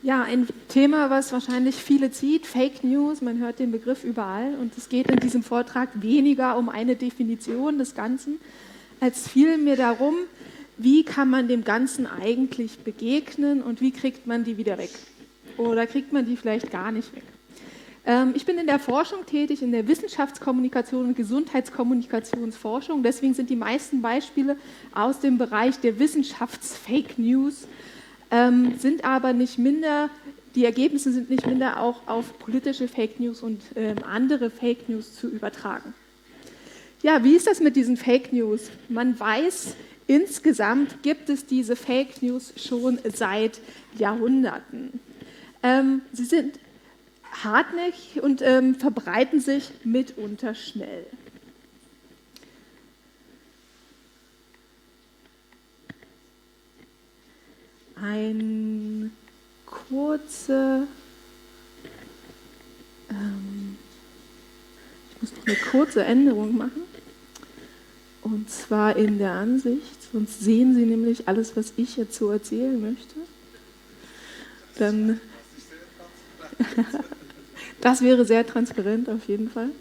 Ja, ein Thema, was wahrscheinlich viele zieht, Fake News, man hört den Begriff überall und es geht in diesem Vortrag weniger um eine Definition des Ganzen, als vielmehr darum, wie kann man dem Ganzen eigentlich begegnen und wie kriegt man die wieder weg? Oder kriegt man die vielleicht gar nicht weg? Ich bin in der Forschung tätig, in der Wissenschaftskommunikation und Gesundheitskommunikationsforschung, deswegen sind die meisten Beispiele aus dem Bereich der Wissenschafts-Fake News, sind aber nicht minder, die Ergebnisse sind nicht minder auch auf politische Fake News und andere Fake News zu übertragen. Ja, wie ist das mit diesen Fake News? Man weiß, insgesamt gibt es diese Fake News schon seit Jahrhunderten. Sie sind hartnäckig und verbreiten sich mitunter schnell. Ein kurze, ich muss noch eine kurze Änderung machen, und zwar in der Ansicht, sonst sehen Sie nämlich alles, was ich jetzt so erzählen möchte. Dann, das wäre sehr transparent auf jeden Fall.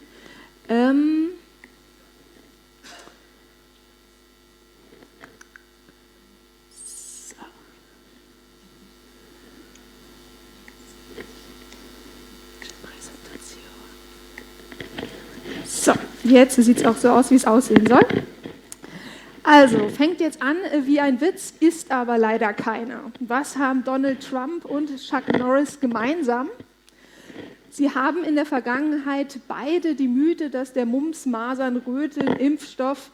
So, jetzt sieht es auch so aus, wie es aussehen soll. Also, fängt jetzt an wie ein Witz, ist aber leider keiner. Was haben Donald Trump und Chuck Norris gemeinsam? Sie haben in der Vergangenheit beide die Mythe, dass der Mumps-Masern-Röteln-Impfstoff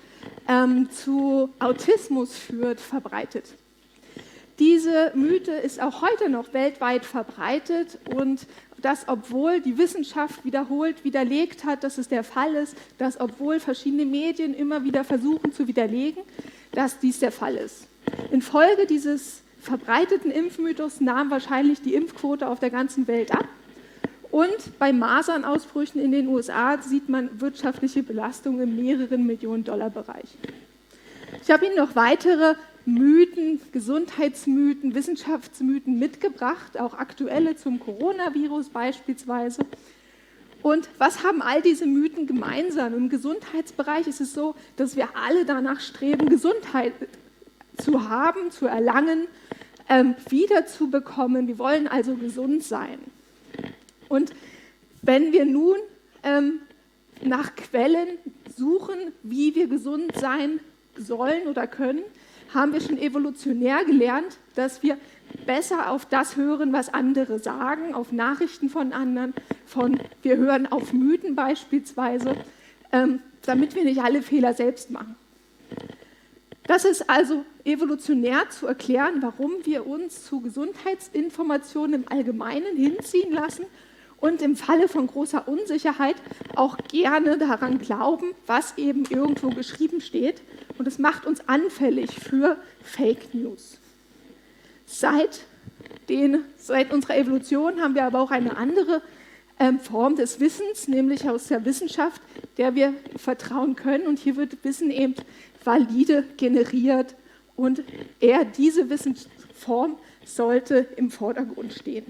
zu Autismus führt, verbreitet. Diese Mythe ist auch heute noch weltweit verbreitet und das, obwohl die Wissenschaft wiederholt widerlegt hat, dass es der Fall ist, dass obwohl verschiedene Medien immer wieder versuchen zu widerlegen, dass dies der Fall ist. Infolge dieses verbreiteten Impfmythos nahm wahrscheinlich die Impfquote auf der ganzen Welt ab und bei Masernausbrüchen in den USA sieht man wirtschaftliche Belastung im mehreren Millionen-Dollar-Bereich. Ich habe Ihnen noch weitere Mythen, Gesundheitsmythen, Wissenschaftsmythen mitgebracht, auch aktuelle zum Coronavirus beispielsweise. Und was haben all diese Mythen gemeinsam? Im Gesundheitsbereich ist es so, dass wir alle danach streben, Gesundheit zu haben, zu erlangen, wiederzubekommen. Wir wollen also gesund sein. Und wenn wir nun nach Quellen suchen, wie wir gesund sein sollen oder können, haben wir schon evolutionär gelernt, dass wir besser auf das hören, was andere sagen, auf Nachrichten von anderen, wir hören auf Mythen beispielsweise, damit wir nicht alle Fehler selbst machen. Das ist also evolutionär zu erklären, warum wir uns zu Gesundheitsinformationen im Allgemeinen hinziehen lassen und im Falle von großer Unsicherheit auch gerne daran glauben, was eben irgendwo geschrieben steht. Und es macht uns anfällig für Fake News. Seit unserer Evolution haben wir aber auch eine andere Form des Wissens, nämlich aus der Wissenschaft, der wir vertrauen können. Und hier wird Wissen eben valide generiert und eher diese Wissensform sollte im Vordergrund stehen.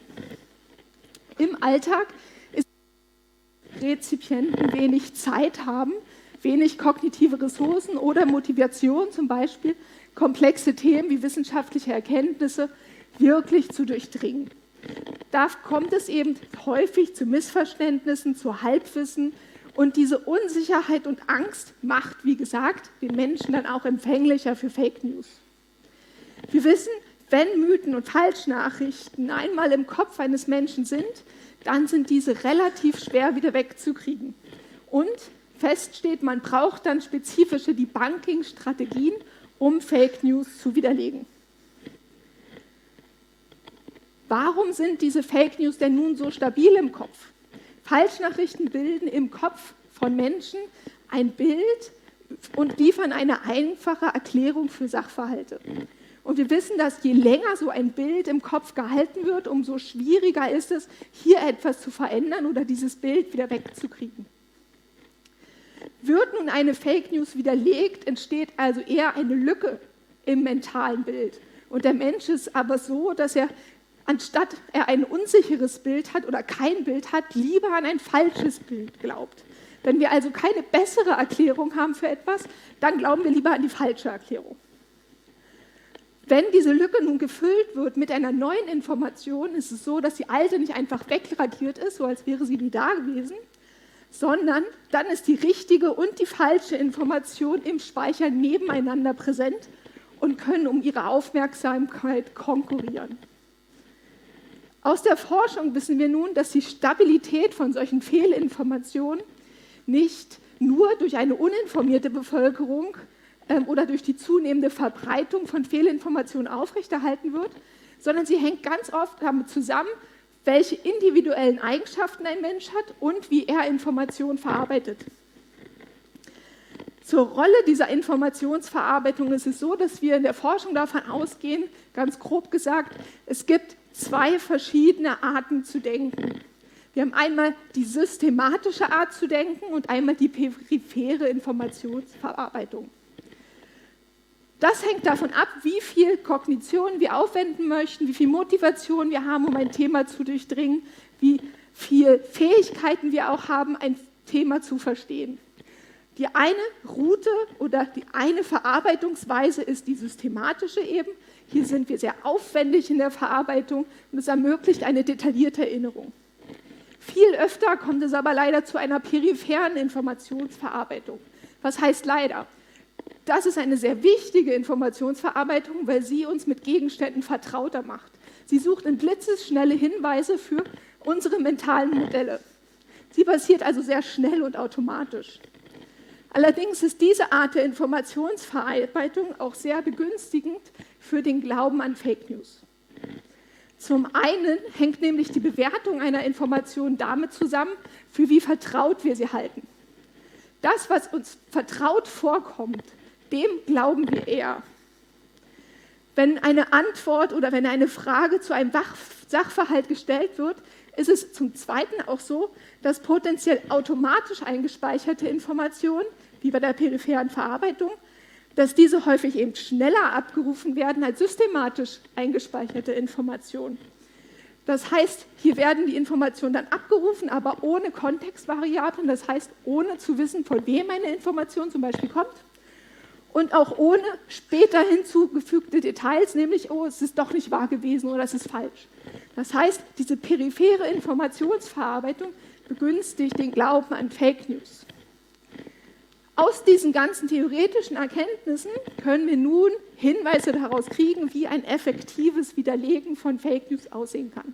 Im Alltag ist Rezipienten wenig Zeit haben, wenig kognitive Ressourcen oder Motivation, zum Beispiel komplexe Themen wie wissenschaftliche Erkenntnisse wirklich zu durchdringen. Da kommt es eben häufig zu Missverständnissen, zu Halbwissen und diese Unsicherheit und Angst macht, wie gesagt, den Menschen dann auch empfänglicher für Fake News. Wir wissen, wenn Mythen und Falschnachrichten einmal im Kopf eines Menschen sind, dann sind diese relativ schwer wieder wegzukriegen. Und fest steht, man braucht dann spezifische Debunking-Strategien, um Fake News zu widerlegen. Warum sind diese Fake News denn nun so stabil im Kopf? Falschnachrichten bilden im Kopf von Menschen ein Bild und liefern eine einfache Erklärung für Sachverhalte. Und wir wissen, dass je länger so ein Bild im Kopf gehalten wird, umso schwieriger ist es, hier etwas zu verändern oder dieses Bild wieder wegzukriegen. Wird nun eine Fake News widerlegt, entsteht also eher eine Lücke im mentalen Bild. Und der Mensch ist aber so, dass er anstatt er ein unsicheres Bild hat oder kein Bild hat, lieber an ein falsches Bild glaubt. Wenn wir also keine bessere Erklärung haben für etwas, dann glauben wir lieber an die falsche Erklärung. Wenn diese Lücke nun gefüllt wird mit einer neuen Information, ist es so, dass die alte nicht einfach wegradiert ist, so als wäre sie nie da gewesen, sondern dann ist die richtige und die falsche Information im Speicher nebeneinander präsent und können um ihre Aufmerksamkeit konkurrieren. Aus der Forschung wissen wir nun, dass die Stabilität von solchen Fehlinformationen nicht nur durch eine uninformierte Bevölkerung oder durch die zunehmende Verbreitung von Fehlinformationen aufrechterhalten wird, sondern sie hängt ganz oft damit zusammen, welche individuellen Eigenschaften ein Mensch hat und wie er Informationen verarbeitet. Zur Rolle dieser Informationsverarbeitung ist es so, dass wir in der Forschung davon ausgehen, ganz grob gesagt, es gibt zwei verschiedene Arten zu denken. Wir haben einmal die systematische Art zu denken und einmal die periphere Informationsverarbeitung. Das hängt davon ab, wie viel Kognition wir aufwenden möchten, wie viel Motivation wir haben, um ein Thema zu durchdringen, wie viel Fähigkeiten wir auch haben, ein Thema zu verstehen. Die eine Route oder die eine Verarbeitungsweise ist die systematische eben. Hier sind wir sehr aufwendig in der Verarbeitung und es ermöglicht eine detaillierte Erinnerung. Viel öfter kommt es aber leider zu einer peripheren Informationsverarbeitung. Was heißt leider? Das ist eine sehr wichtige Informationsverarbeitung, weil sie uns mit Gegenständen vertrauter macht. Sie sucht in blitzesschnelle Hinweise für unsere mentalen Modelle. Sie passiert also sehr schnell und automatisch. Allerdings ist diese Art der Informationsverarbeitung auch sehr begünstigend für den Glauben an Fake News. Zum einen hängt nämlich die Bewertung einer Information damit zusammen, für wie vertraut wir sie halten. Das, was uns vertraut vorkommt, dem glauben wir eher. Wenn eine Antwort oder wenn eine Frage zu einem Sachverhalt gestellt wird, ist es zum Zweiten auch so, dass potenziell automatisch eingespeicherte Informationen, wie bei der peripheren Verarbeitung, dass diese häufig eben schneller abgerufen werden als systematisch eingespeicherte Informationen. Das heißt, hier werden die Informationen dann abgerufen, aber ohne Kontextvariablen, das heißt, ohne zu wissen, von wem eine Information zum Beispiel kommt und auch ohne später hinzugefügte Details, nämlich, oh, es ist doch nicht wahr gewesen oder es ist falsch. Das heißt, diese periphere Informationsverarbeitung begünstigt den Glauben an Fake News. Aus diesen ganzen theoretischen Erkenntnissen können wir nun Hinweise daraus kriegen, wie ein effektives Widerlegen von Fake News aussehen kann.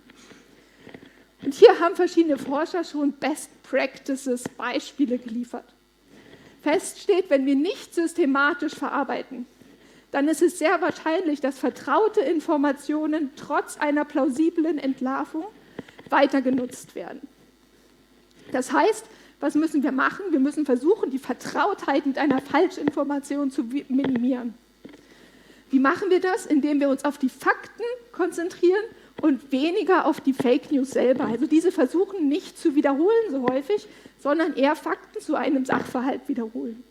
Und hier haben verschiedene Forscher schon Best Practices Beispiele geliefert. Fest steht, wenn wir nicht systematisch verarbeiten, dann ist es sehr wahrscheinlich, dass vertraute Informationen trotz einer plausiblen Entlarvung weiter genutzt werden. Das heißt, was müssen wir machen? Wir müssen versuchen, die Vertrautheit mit einer Falschinformation zu minimieren. Wie machen wir das? Indem wir uns auf die Fakten konzentrieren und weniger auf die Fake News selber. Also diese versuchen nicht zu wiederholen so häufig, sondern eher Fakten zu einem Sachverhalt wiederholen.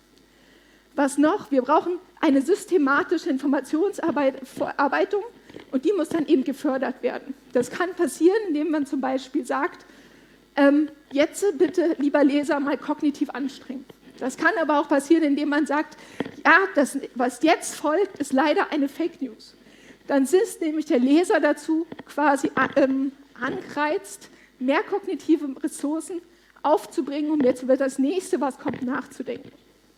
Was noch? Wir brauchen eine systematische Informationsverarbeitung und die muss dann eben gefördert werden. Das kann passieren, indem man zum Beispiel sagt, jetzt bitte, lieber Leser, mal kognitiv anstrengen. Das kann aber auch passieren, indem man sagt, ja, das, was jetzt folgt, ist leider eine Fake News. Dann ist nämlich der Leser dazu quasi angereizt, mehr kognitive Ressourcen aufzubringen, um jetzt über das Nächste, was kommt, nachzudenken.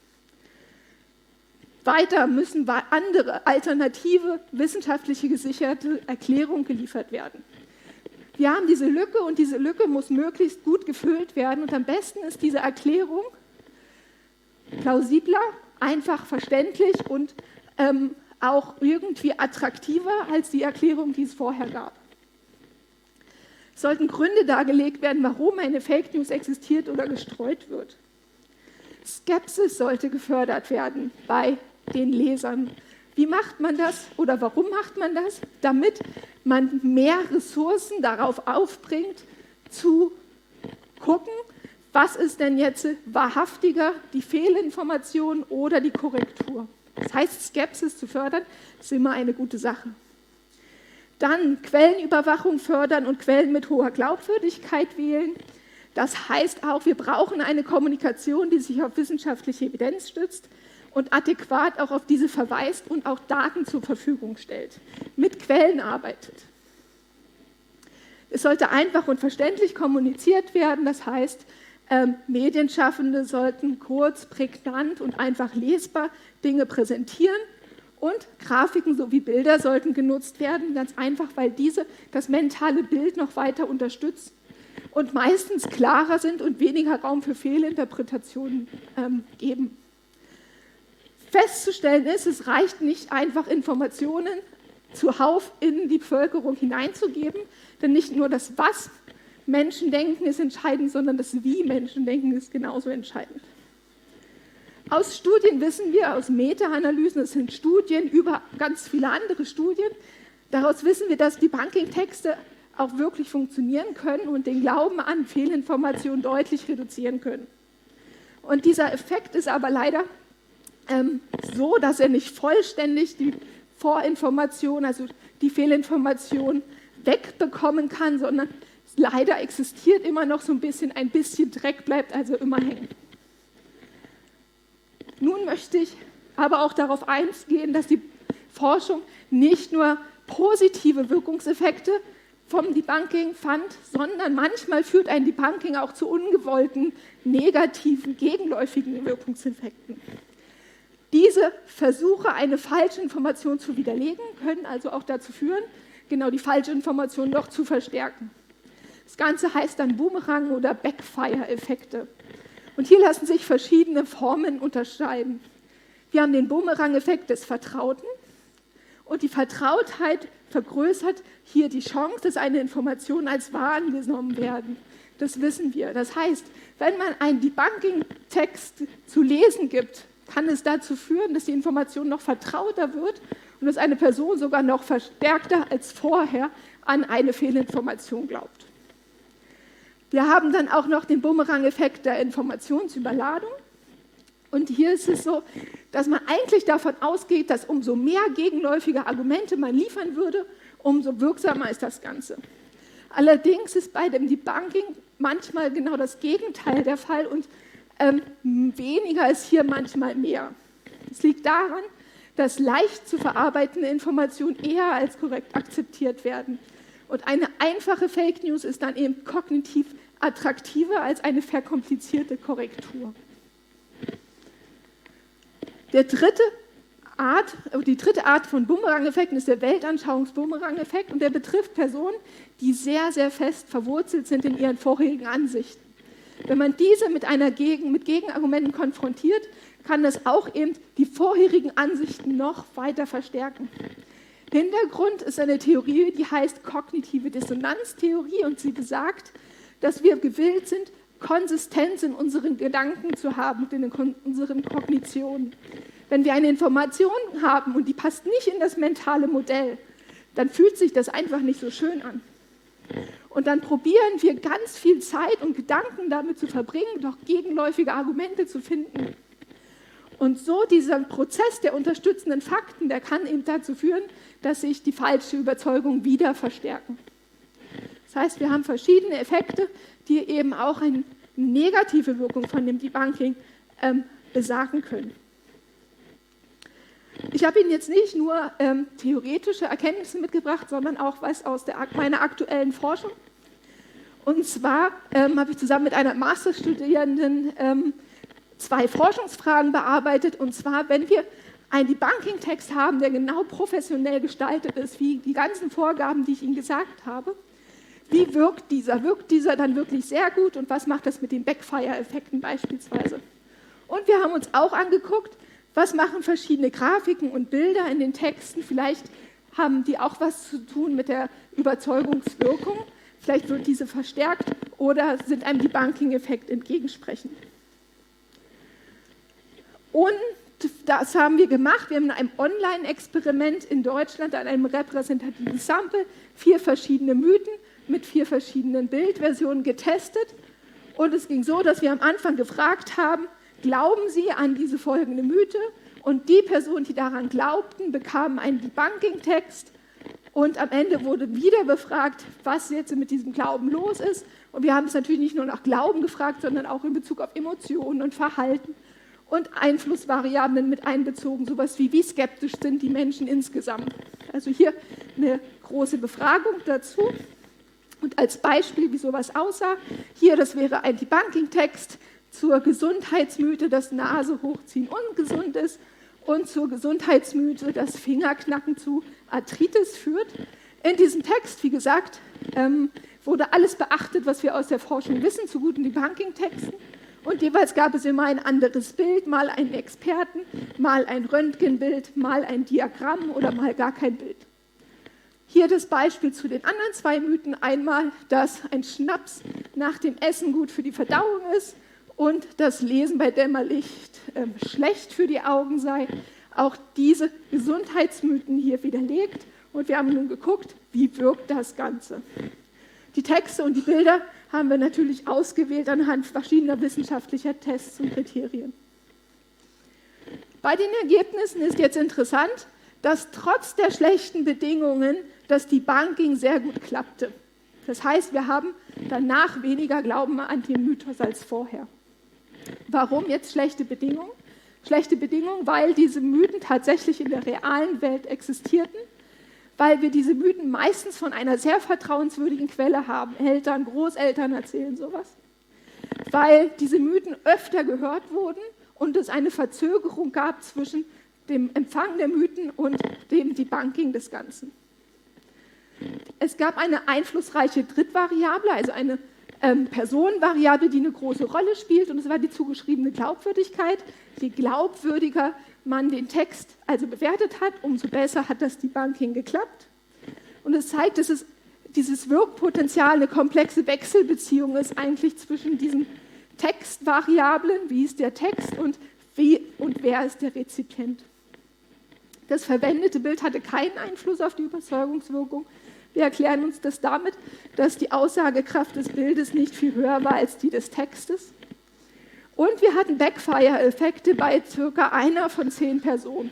Weiter müssen andere alternative, wissenschaftliche gesicherte Erklärungen geliefert werden. Wir haben diese Lücke und diese Lücke muss möglichst gut gefüllt werden und am besten ist diese Erklärung plausibler, einfach verständlich und auch irgendwie attraktiver als die Erklärung, die es vorher gab. Es sollten Gründe dargelegt werden, warum eine Fake News existiert oder gestreut wird. Skepsis sollte gefördert werden bei den Lesern. Wie macht man das oder warum macht man das? Damit man mehr Ressourcen darauf aufbringt, zu gucken, was ist denn jetzt wahrhaftiger, die Fehlinformation oder die Korrektur. Das heißt, Skepsis zu fördern, ist immer eine gute Sache. Dann Quellenüberwachung fördern und Quellen mit hoher Glaubwürdigkeit wählen. Das heißt auch, wir brauchen eine Kommunikation, die sich auf wissenschaftliche Evidenz stützt und adäquat auch auf diese verweist und auch Daten zur Verfügung stellt, mit Quellen arbeitet. Es sollte einfach und verständlich kommuniziert werden, das heißt, Medienschaffende sollten kurz, prägnant und einfach lesbar Dinge präsentieren und Grafiken sowie Bilder sollten genutzt werden, ganz einfach, weil diese das mentale Bild noch weiter unterstützen und meistens klarer sind und weniger Raum für Fehlinterpretationen geben. Festzustellen ist, es reicht nicht einfach, Informationen zuhauf in die Bevölkerung hineinzugeben, denn nicht nur das Was Menschen denken ist entscheidend, sondern das Wie Menschen denken ist genauso entscheidend. Aus Studien wissen wir, aus Meta-Analysen, das sind Studien über ganz viele andere Studien, daraus wissen wir, dass Debunking-Texte auch wirklich funktionieren können und den Glauben an Fehlinformationen deutlich reduzieren können. Und dieser Effekt ist aber leider so, dass er nicht vollständig die Vorinformation, also die Fehlinformation wegbekommen kann, sondern leider existiert immer noch so ein bisschen Dreck bleibt also immer hängen. Nun möchte ich aber auch darauf eingehen, dass die Forschung nicht nur positive Wirkungseffekte vom Debunking fand, sondern manchmal führt ein Debunking auch zu ungewollten, negativen, gegenläufigen Wirkungseffekten. Diese Versuche, eine falsche Information zu widerlegen, können also auch dazu führen, genau die falsche Information noch zu verstärken. Das Ganze heißt dann Boomerang- oder Backfire-Effekte. Und hier lassen sich verschiedene Formen unterscheiden. Wir haben den Boomerang-Effekt des Vertrauten und die Vertrautheit vergrößert hier die Chance, dass eine Information als wahr angenommen werden. Das wissen wir. Das heißt, wenn man einen Debunking-Text zu lesen gibt, kann es dazu führen, dass die Information noch vertrauter wird und dass eine Person sogar noch verstärkter als vorher an eine Fehlinformation glaubt. Wir haben dann auch noch den Bumerang-Effekt der Informationsüberladung. Und hier ist es so, dass man eigentlich davon ausgeht, dass umso mehr gegenläufige Argumente man liefern würde, umso wirksamer ist das Ganze. Allerdings ist bei dem Debunking manchmal genau das Gegenteil der Fall und weniger ist hier manchmal mehr. Es liegt daran, dass leicht zu verarbeitende Informationen eher als korrekt akzeptiert werden. Und eine einfache Fake News ist dann eben kognitiv attraktiver als eine verkomplizierte Korrektur. Die dritte Art von Bumerang-Effekten ist der Weltanschauungs-Bumerang-Effekt und der betrifft Personen, die sehr, sehr fest verwurzelt sind in ihren vorherigen Ansichten. Wenn man diese mit Gegenargumenten konfrontiert, kann das auch eben die vorherigen Ansichten noch weiter verstärken. Hintergrund ist eine Theorie, die heißt kognitive Dissonanztheorie und sie besagt, dass wir gewillt sind, Konsistenz in unseren Gedanken zu haben, in unseren Kognitionen. Wenn wir eine Information haben und die passt nicht in das mentale Modell, dann fühlt sich das einfach nicht so schön an. Und dann probieren wir ganz viel Zeit und Gedanken damit zu verbringen, doch gegenläufige Argumente zu finden. Und so dieser Prozess der unterstützenden Fakten, der kann eben dazu führen, dass sich die falsche Überzeugung wieder verstärken. Das heißt, wir haben verschiedene Effekte, die eben auch eine negative Wirkung von dem Debunking besagen können. Ich habe Ihnen jetzt nicht nur theoretische Erkenntnisse mitgebracht, sondern auch was aus meiner aktuellen Forschung. Und zwar habe ich zusammen mit einer Masterstudierenden 2 Forschungsfragen bearbeitet. Und zwar, wenn wir einen Debunking-Text haben, der genau professionell gestaltet ist, wie die ganzen Vorgaben, die ich Ihnen gesagt habe, wie wirkt dieser? Wirkt dieser dann wirklich sehr gut und was macht das mit den Backfire-Effekten beispielsweise? Und wir haben uns auch angeguckt, was machen verschiedene Grafiken und Bilder in den Texten? Vielleicht haben die auch was zu tun mit der Überzeugungswirkung. Vielleicht wird diese verstärkt oder sind einem Debunking-Effekt entgegensprechend. Und das haben wir gemacht. Wir haben in einem Online-Experiment in Deutschland an einem repräsentativen Sample 4 verschiedene Mythen mit 4 verschiedenen Bildversionen getestet. Und es ging so, dass wir am Anfang gefragt haben, glauben Sie an diese folgende Mythe? Und die Personen, die daran glaubten, bekamen einen Debunking-Text Und am Ende wurde wieder befragt, was jetzt mit diesem Glauben los ist. Und wir haben es natürlich nicht nur nach Glauben gefragt, sondern auch in Bezug auf Emotionen und Verhalten und Einflussvariablen mit einbezogen, sowas wie skeptisch sind die Menschen insgesamt. Also hier eine große Befragung dazu. Und als Beispiel, wie sowas aussah, hier, das wäre ein Debunking-Text zur Gesundheitsmythe, dass Nase hochziehen ungesund ist und zur Gesundheitsmythe, dass Fingerknacken zu Arthritis führt. In diesem Text, wie gesagt, wurde alles beachtet, was wir aus der Forschung wissen, zu guten Debunking-Texten. Und jeweils gab es immer ein anderes Bild, mal einen Experten, mal ein Röntgenbild, mal ein Diagramm oder mal gar kein Bild. Hier das Beispiel zu den anderen zwei Mythen. Einmal, dass ein Schnaps nach dem Essen gut für die Verdauung ist und das Lesen bei Dämmerlicht schlecht für die Augen sei. Auch diese Gesundheitsmythen hier widerlegt. Und wir haben nun geguckt, wie wirkt das Ganze. Die Texte und die Bilder haben wir natürlich ausgewählt anhand verschiedener wissenschaftlicher Tests und Kriterien. Bei den Ergebnissen ist jetzt interessant, dass trotz der schlechten Bedingungen das Debunking sehr gut klappte. Das heißt, wir haben danach weniger Glauben an den Mythos als vorher. Warum jetzt schlechte Bedingungen? Schlechte Bedingungen, weil diese Mythen tatsächlich in der realen Welt existierten, weil wir diese Mythen meistens von einer sehr vertrauenswürdigen Quelle haben. Eltern, Großeltern erzählen sowas. Weil diese Mythen öfter gehört wurden und es eine Verzögerung gab zwischen dem Empfang der Mythen und dem Debunking des Ganzen. Es gab eine einflussreiche Drittvariable, also eine Personenvariable, die eine große Rolle spielt, und es war die zugeschriebene Glaubwürdigkeit. Je glaubwürdiger man den Text also bewertet hat, umso besser hat das Debunking geklappt. Und es zeigt, dass dieses Wirkpotenzial eine komplexe Wechselbeziehung ist eigentlich zwischen diesen Textvariablen, wie ist der Text und wie und wer ist der Rezipient. Das verwendete Bild hatte keinen Einfluss auf die Überzeugungswirkung. Wir erklären uns das damit, dass die Aussagekraft des Bildes nicht viel höher war als die des Textes. Und wir hatten Backfire-Effekte bei ca. 1 von 10 Personen.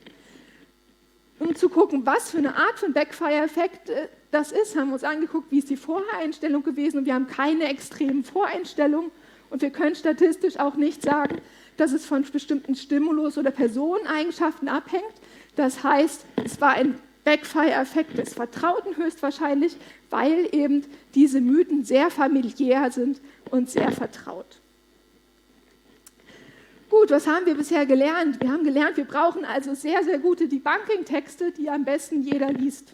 Um zu gucken, was für eine Art von Backfire-Effekt das ist, haben wir uns angeguckt, wie ist die Voreinstellung gewesen, und wir haben keine extremen Voreinstellungen und wir können statistisch auch nicht sagen, dass es von bestimmten Stimulus- oder Personeneigenschaften abhängt. Das heißt, es war ein Backfire-Effekt des Vertrauten höchstwahrscheinlich, weil eben diese Mythen sehr familiär sind und sehr vertraut. Gut, was haben wir bisher gelernt? Wir haben gelernt, wir brauchen also sehr, sehr gute Debunking-Texte, die am besten jeder liest.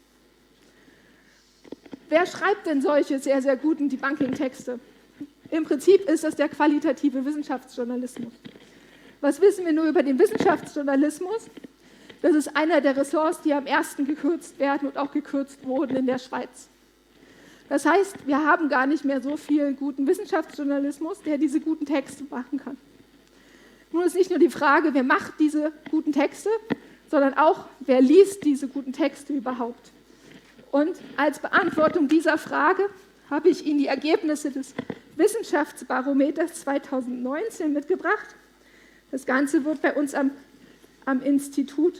Wer schreibt denn solche sehr, sehr guten Debunking-Texte? Im Prinzip ist das der qualitative Wissenschaftsjournalismus. Was wissen wir nur über den Wissenschaftsjournalismus? Das ist einer der Ressorts, die am ersten gekürzt werden und auch gekürzt wurden in der Schweiz. Das heißt, wir haben gar nicht mehr so viel guten Wissenschaftsjournalismus, der diese guten Texte machen kann. Nun ist nicht nur die Frage, wer macht diese guten Texte, sondern auch, wer liest diese guten Texte überhaupt. Und als Beantwortung dieser Frage habe ich Ihnen die Ergebnisse des Wissenschaftsbarometers 2019 mitgebracht. Das Ganze wird bei uns am Institut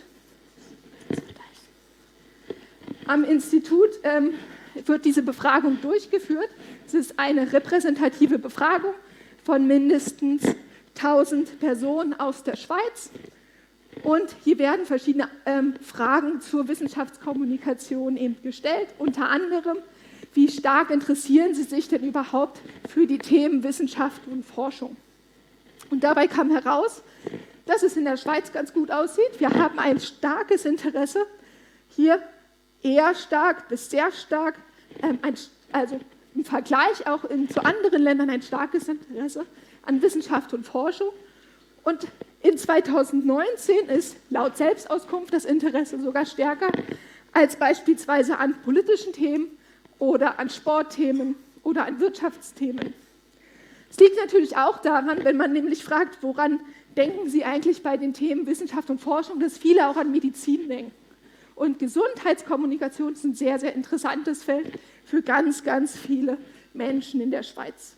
wird diese Befragung durchgeführt. Es ist eine repräsentative Befragung von mindestens 1000 Personen aus der Schweiz. Und hier werden verschiedene Fragen zur Wissenschaftskommunikation eben gestellt. Unter anderem, wie stark interessieren Sie sich denn überhaupt für die Themen Wissenschaft und Forschung? Und dabei kam heraus, dass es in der Schweiz ganz gut aussieht. Wir haben ein starkes Interesse, hier eher stark bis sehr stark, also im Vergleich auch zu anderen Ländern ein starkes Interesse an Wissenschaft und Forschung. Und in 2019 ist laut Selbstauskunft das Interesse sogar stärker als beispielsweise an politischen Themen oder an Sportthemen oder an Wirtschaftsthemen. Es liegt natürlich auch daran, wenn man nämlich fragt, woran denken Sie eigentlich bei den Themen Wissenschaft und Forschung, dass viele auch an Medizin denken. Und Gesundheitskommunikation ist ein sehr, sehr interessantes Feld für ganz, ganz viele Menschen in der Schweiz.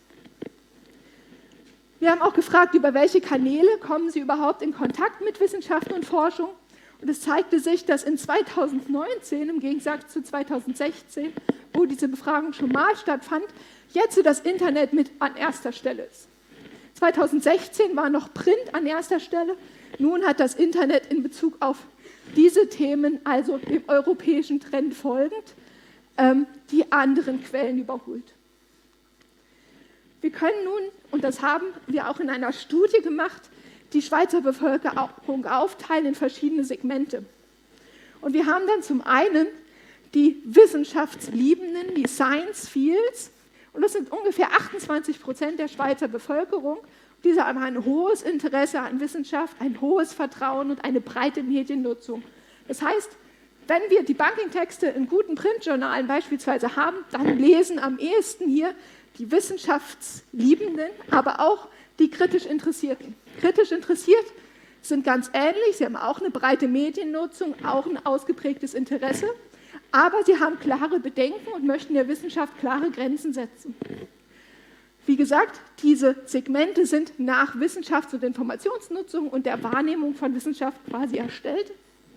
Wir haben auch gefragt, über welche Kanäle kommen Sie überhaupt in Kontakt mit Wissenschaft und Forschung. Und es zeigte sich, dass in 2019, im Gegensatz zu 2016, wo diese Befragung schon mal stattfand, jetzt das Internet mit an erster Stelle ist. 2016 war noch Print an erster Stelle, nun hat das Internet in Bezug auf diese Themen, also dem europäischen Trend folgend, die anderen Quellen überholt. Wir können nun, und das haben wir auch in einer Studie gemacht, die Schweizer Bevölkerung aufteilen in verschiedene Segmente. Und wir haben dann zum einen die Wissenschaftsliebenden, die Science-Fields, und das sind ungefähr 28% der Schweizer Bevölkerung. Diese haben ein hohes Interesse an Wissenschaft, ein hohes Vertrauen und eine breite Mediennutzung. Das heißt, wenn wir die Banking-Texte in guten Printjournalen beispielsweise haben, dann lesen am ehesten hier die Wissenschaftsliebenden, aber auch die kritisch Interessierten. Kritisch interessiert sind ganz ähnlich, sie haben auch eine breite Mediennutzung, auch ein ausgeprägtes Interesse, aber sie haben klare Bedenken und möchten der Wissenschaft klare Grenzen setzen. Wie gesagt, diese Segmente sind nach Wissenschafts- und Informationsnutzung und der Wahrnehmung von Wissenschaft quasi erstellt.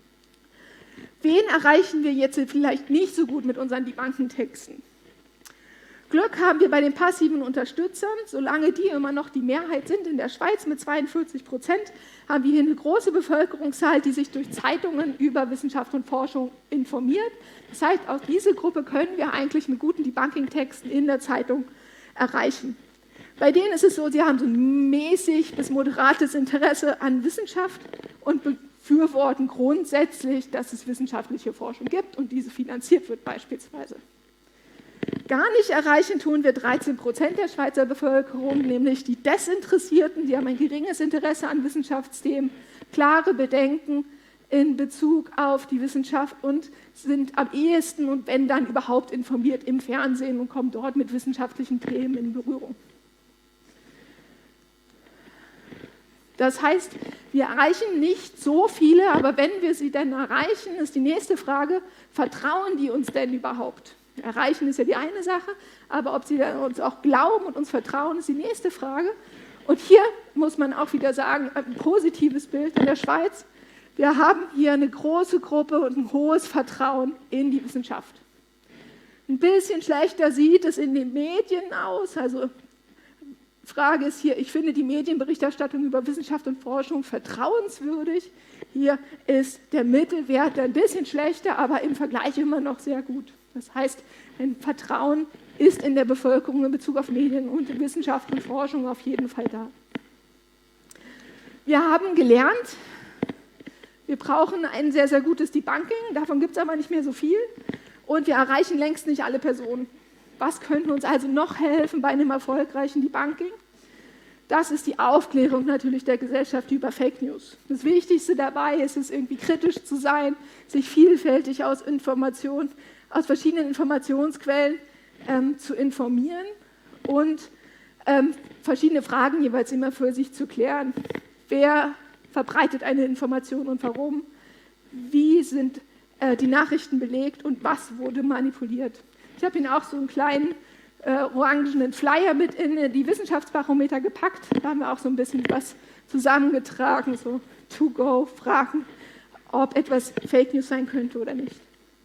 Wen erreichen wir jetzt vielleicht nicht so gut mit unseren Debunkentexten? Glück haben wir bei den passiven Unterstützern, solange die immer noch die Mehrheit sind in der Schweiz mit 42%, haben wir hier eine große Bevölkerungszahl, die sich durch Zeitungen über Wissenschaft und Forschung informiert. Das heißt, auch diese Gruppe können wir eigentlich mit guten Debunking-Texten in der Zeitung erreichen. Bei denen ist es so, sie haben so ein mäßig bis moderates Interesse an Wissenschaft und befürworten grundsätzlich, dass es wissenschaftliche Forschung gibt und diese finanziert wird beispielsweise. Gar nicht erreichen tun wir 13% der Schweizer Bevölkerung, nämlich die Desinteressierten, die haben ein geringes Interesse an Wissenschaftsthemen, klare Bedenken in Bezug auf die Wissenschaft und sind am ehesten und wenn dann überhaupt informiert im Fernsehen und kommen dort mit wissenschaftlichen Themen in Berührung. Das heißt, wir erreichen nicht so viele, aber wenn wir sie denn erreichen, ist die nächste Frage, vertrauen die uns denn überhaupt? Erreichen ist ja die eine Sache, aber ob sie uns auch glauben und uns vertrauen, ist die nächste Frage. Und hier muss man auch wieder sagen, ein positives Bild in der Schweiz. Wir haben hier eine große Gruppe und ein hohes Vertrauen in die Wissenschaft. Ein bisschen schlechter sieht es in den Medien aus. Also Frage ist hier, ich finde die Medienberichterstattung über Wissenschaft und Forschung vertrauenswürdig. Hier ist der Mittelwert ein bisschen schlechter, aber im Vergleich immer noch sehr gut. Das heißt, ein Vertrauen ist in der Bevölkerung in Bezug auf Medien und Wissenschaft und Forschung auf jeden Fall da. Wir haben gelernt, wir brauchen ein sehr, sehr gutes Debunking, davon gibt es aber nicht mehr so viel und wir erreichen längst nicht alle Personen. Was könnte uns also noch helfen bei einem erfolgreichen Debunking? Das ist die Aufklärung natürlich der Gesellschaft über Fake News. Das Wichtigste dabei ist es, irgendwie kritisch zu sein, sich vielfältig aus verschiedenen Informationsquellen zu informieren und verschiedene Fragen jeweils immer für sich zu klären. Wer verbreitet eine Information und warum? Wie sind die Nachrichten belegt und was wurde manipuliert? Ich habe Ihnen auch so einen kleinen orangenen Flyer mit in die Wissenschaftsbarometer gepackt. Da haben wir auch so ein bisschen was zusammengetragen, so To-Go-Fragen, ob etwas Fake News sein könnte oder nicht.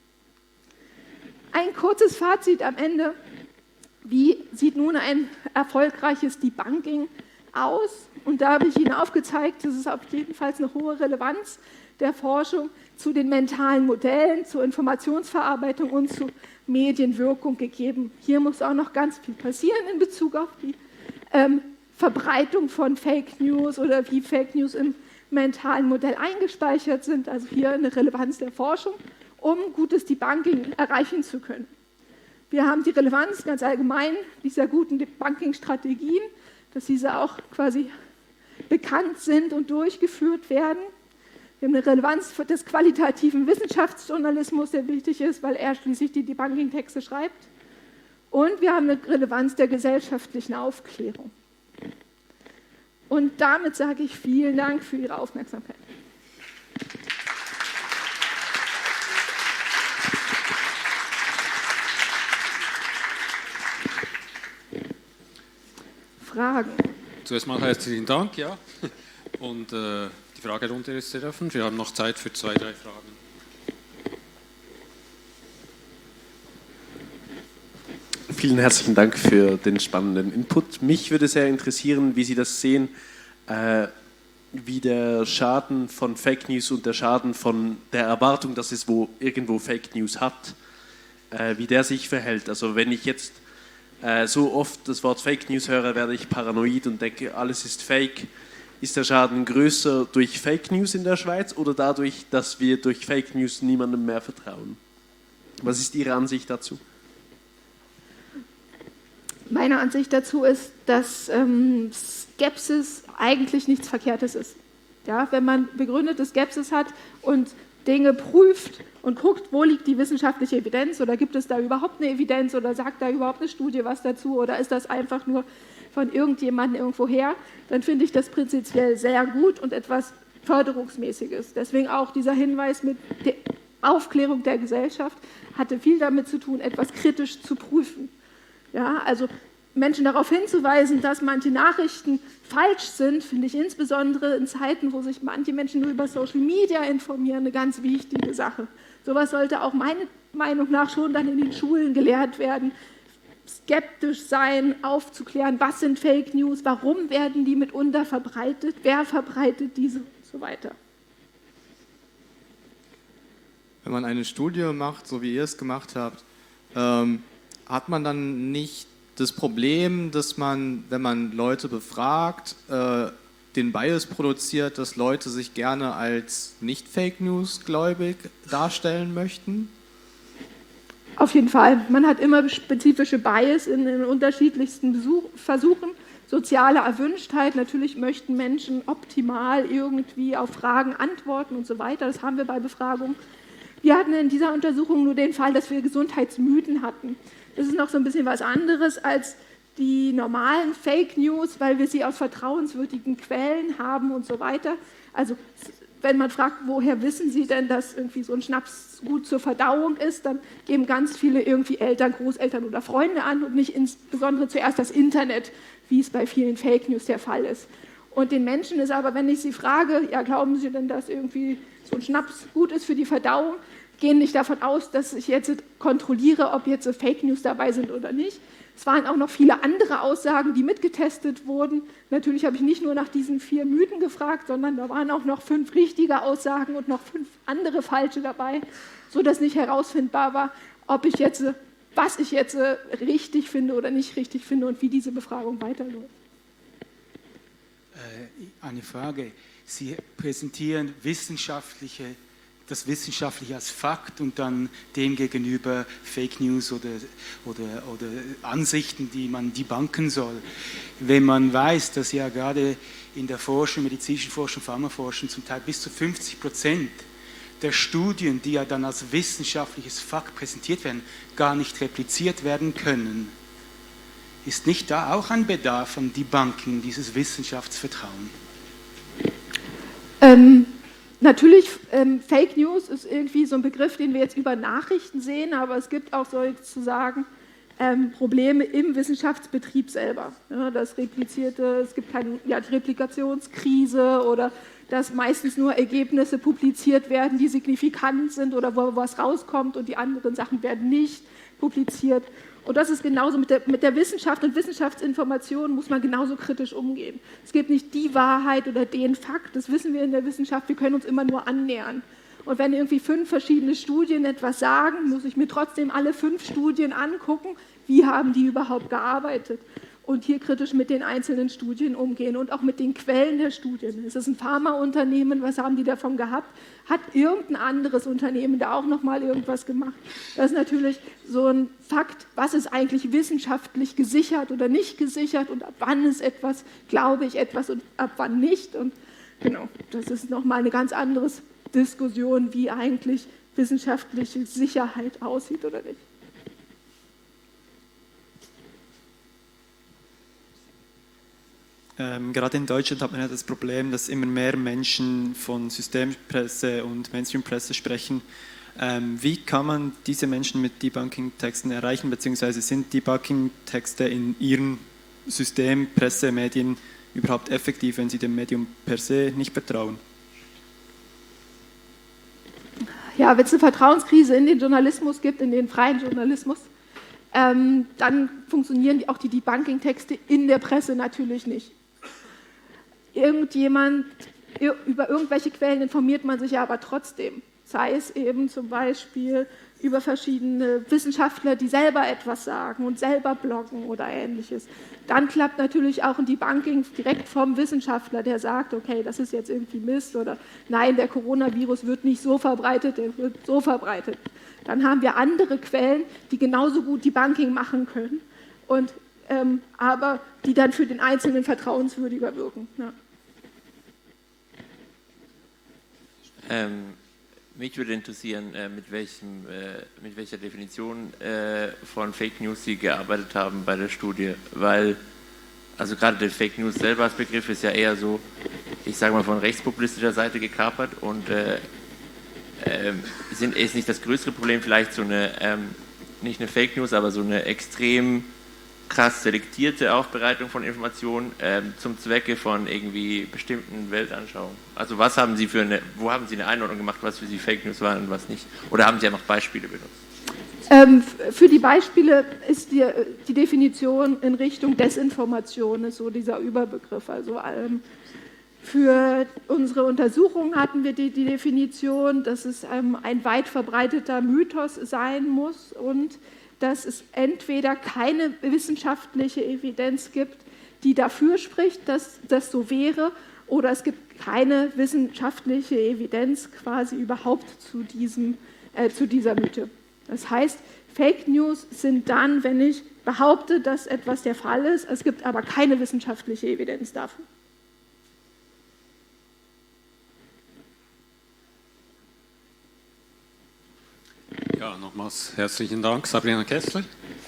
Ein kurzes Fazit am Ende. Wie sieht nun ein erfolgreiches Debunking aus? Und da habe ich Ihnen aufgezeigt, dass es auf jeden Fall eine hohe Relevanz der Forschung zu den mentalen Modellen, zur Informationsverarbeitung und zu Medienwirkung gegeben. Hier muss auch noch ganz viel passieren in Bezug auf die Verbreitung von Fake News oder wie Fake News im mentalen Modell eingespeichert sind. Also hier eine Relevanz der Forschung, um gutes Debunking erreichen zu können. Wir haben die Relevanz ganz allgemein dieser guten Debunking-Strategien, dass diese auch quasi bekannt sind und durchgeführt werden. Wir haben eine Relevanz des qualitativen Wissenschaftsjournalismus, der wichtig ist, weil er schließlich die Debunking-Texte schreibt. Und wir haben eine Relevanz der gesellschaftlichen Aufklärung. Und damit sage ich vielen Dank für Ihre Aufmerksamkeit. Fragen? Zuerst mal herzlichen Dank, ja. Und die Die Fragerunde ist eröffnet. Wir haben noch Zeit für 2, 3 Fragen. Vielen herzlichen Dank für den spannenden Input. Mich würde sehr interessieren, wie Sie das sehen, wie der Schaden von Fake News und der Schaden von der Erwartung, dass es irgendwo Fake News hat, wie der sich verhält. Also wenn ich jetzt so oft das Wort Fake News höre, werde ich paranoid und denke, alles ist Fake. Ist der Schaden größer durch Fake News in der Schweiz oder dadurch, dass wir durch Fake News niemandem mehr vertrauen? Was ist Ihre Ansicht dazu? Meine Ansicht dazu ist, dass Skepsis eigentlich nichts Verkehrtes ist. Ja, wenn man begründete Skepsis hat und Dinge prüft und guckt, wo liegt die wissenschaftliche Evidenz oder gibt es da überhaupt eine Evidenz oder sagt da überhaupt eine Studie was dazu oder ist das einfach nur von irgendjemandem irgendwo her, dann finde ich das prinzipiell sehr gut und etwas Förderungsmäßiges. Deswegen auch dieser Hinweis mit der Aufklärung der Gesellschaft hatte viel damit zu tun, etwas kritisch zu prüfen. Ja, also Menschen darauf hinzuweisen, dass manche Nachrichten falsch sind, finde ich insbesondere in Zeiten, wo sich manche Menschen nur über Social Media informieren, eine ganz wichtige Sache. Sowas sollte auch meiner Meinung nach schon dann in den Schulen gelehrt werden. Skeptisch sein, aufzuklären, was sind Fake News, warum werden die mitunter verbreitet, wer verbreitet diese und so weiter. Wenn man eine Studie macht, so wie ihr es gemacht habt, hat man dann nicht das Problem, dass man, wenn man Leute befragt, den Bias produziert, dass Leute sich gerne als nicht Fake News gläubig darstellen möchten? Auf jeden Fall. Man hat immer spezifische Bias in den unterschiedlichsten Versuchen. Soziale Erwünschtheit, natürlich möchten Menschen optimal irgendwie auf Fragen antworten und so weiter. Das haben wir bei Befragungen. Wir hatten in dieser Untersuchung nur den Fall, dass wir Gesundheitsmythen hatten. Das ist noch so ein bisschen was anderes als die normalen Fake News, weil wir sie aus vertrauenswürdigen Quellen haben und so weiter. Also wenn man fragt, woher wissen Sie denn, dass irgendwie so ein Schnaps gut zur Verdauung ist, dann geben ganz viele irgendwie Eltern, Großeltern oder Freunde an und nicht insbesondere zuerst das Internet, wie es bei vielen Fake News der Fall ist. Und den Menschen ist aber, wenn ich sie frage, ja, glauben Sie denn, dass irgendwie so ein Schnaps gut ist für die Verdauung, gehen nicht davon aus, dass ich jetzt kontrolliere, ob jetzt Fake News dabei sind oder nicht. Es waren auch noch viele andere Aussagen, die mitgetestet wurden. Natürlich habe ich nicht nur nach diesen 4 Mythen gefragt, sondern da waren auch noch 5 richtige Aussagen und noch 5 andere falsche dabei, sodass nicht herausfindbar war, ob ich jetzt, was ich jetzt richtig finde oder nicht richtig finde und wie diese Befragung weiterläuft. Eine Frage. Sie präsentieren das Wissenschaftliche als Fakt und dann demgegenüber Fake News oder Ansichten, die man debunken soll. Wenn man weiß, dass ja gerade in der Forschung, medizinischen Forschung, Pharmaforschung zum Teil bis zu 50% der Studien, die ja dann als wissenschaftliches Fakt präsentiert werden, gar nicht repliziert werden können, ist nicht da auch ein Bedarf an Debunking dieses Wissenschaftsvertrauen? Natürlich, Fake News ist irgendwie so ein Begriff, den wir jetzt über Nachrichten sehen, aber es gibt auch sozusagen Probleme im Wissenschaftsbetrieb selber. Ja, es gibt keine die Replikationskrise oder dass meistens nur Ergebnisse publiziert werden, die signifikant sind oder wo was rauskommt und die anderen Sachen werden nicht publiziert. Und das ist genauso mit der Wissenschaft und Wissenschaftsinformation muss man genauso kritisch umgehen. Es gibt nicht die Wahrheit oder den Fakt, das wissen wir in der Wissenschaft, wir können uns immer nur annähern. Und wenn irgendwie 5 verschiedene Studien etwas sagen, muss ich mir trotzdem alle 5 Studien angucken, wie haben die überhaupt gearbeitet. Und hier kritisch mit den einzelnen Studien umgehen und auch mit den Quellen der Studien. Ist es ein Pharmaunternehmen, was haben die davon gehabt? Hat irgendein anderes Unternehmen da auch nochmal irgendwas gemacht? Das ist natürlich so ein Fakt, was ist eigentlich wissenschaftlich gesichert oder nicht gesichert und ab wann ist etwas, glaube ich etwas und ab wann nicht. Und genau, das ist nochmal eine ganz andere Diskussion, wie eigentlich wissenschaftliche Sicherheit aussieht oder nicht. Gerade in Deutschland hat man ja das Problem, dass immer mehr Menschen von Systempresse und Mainstream-Presse sprechen. Wie kann man diese Menschen mit Debunking-Texten erreichen, beziehungsweise sind Debunking-Texte in ihren Systempressemedien überhaupt effektiv, wenn sie dem Medium per se nicht vertrauen? Ja, wenn es eine Vertrauenskrise in den Journalismus gibt, in den freien Journalismus, dann funktionieren auch die Debunking-Texte in der Presse natürlich nicht. Irgendjemand, über irgendwelche Quellen informiert man sich ja aber trotzdem. Sei es eben zum Beispiel über verschiedene Wissenschaftler, die selber etwas sagen und selber bloggen oder Ähnliches. Dann klappt natürlich auch ein Debunking direkt vom Wissenschaftler, der sagt, okay, das ist jetzt irgendwie Mist oder nein, der Coronavirus wird nicht so verbreitet, der wird so verbreitet. Dann haben wir andere Quellen, die genauso gut Debunking machen können, und, aber die dann für den Einzelnen vertrauenswürdiger wirken. Ja. Mich würde interessieren, mit welcher Definition von Fake News Sie gearbeitet haben bei der Studie, weil also gerade der Fake News selber als Begriff ist ja eher so, ich sage mal, von rechtspopulistischer Seite gekapert und ist nicht das größere Problem vielleicht so eine, nicht eine Fake News, aber so eine extrem krass selektierte Aufbereitung von Informationen zum Zwecke von irgendwie bestimmten Weltanschauungen. Also wo haben Sie eine Einordnung gemacht, was für Sie Fake News waren und was nicht? Oder haben Sie einfach Beispiele benutzt? Für die Beispiele ist die Definition in Richtung Desinformation, ist so dieser Überbegriff. Also für unsere Untersuchung hatten wir die Definition, dass es ein weit verbreiteter Mythos sein muss und dass es entweder keine wissenschaftliche Evidenz gibt, die dafür spricht, dass das so wäre, oder es gibt keine wissenschaftliche Evidenz quasi überhaupt zu dieser Mythe. Das heißt, Fake News sind dann, wenn ich behaupte, dass etwas der Fall ist, es gibt aber keine wissenschaftliche Evidenz dafür. Ja, nochmals herzlichen Dank, Sabrina Kessler.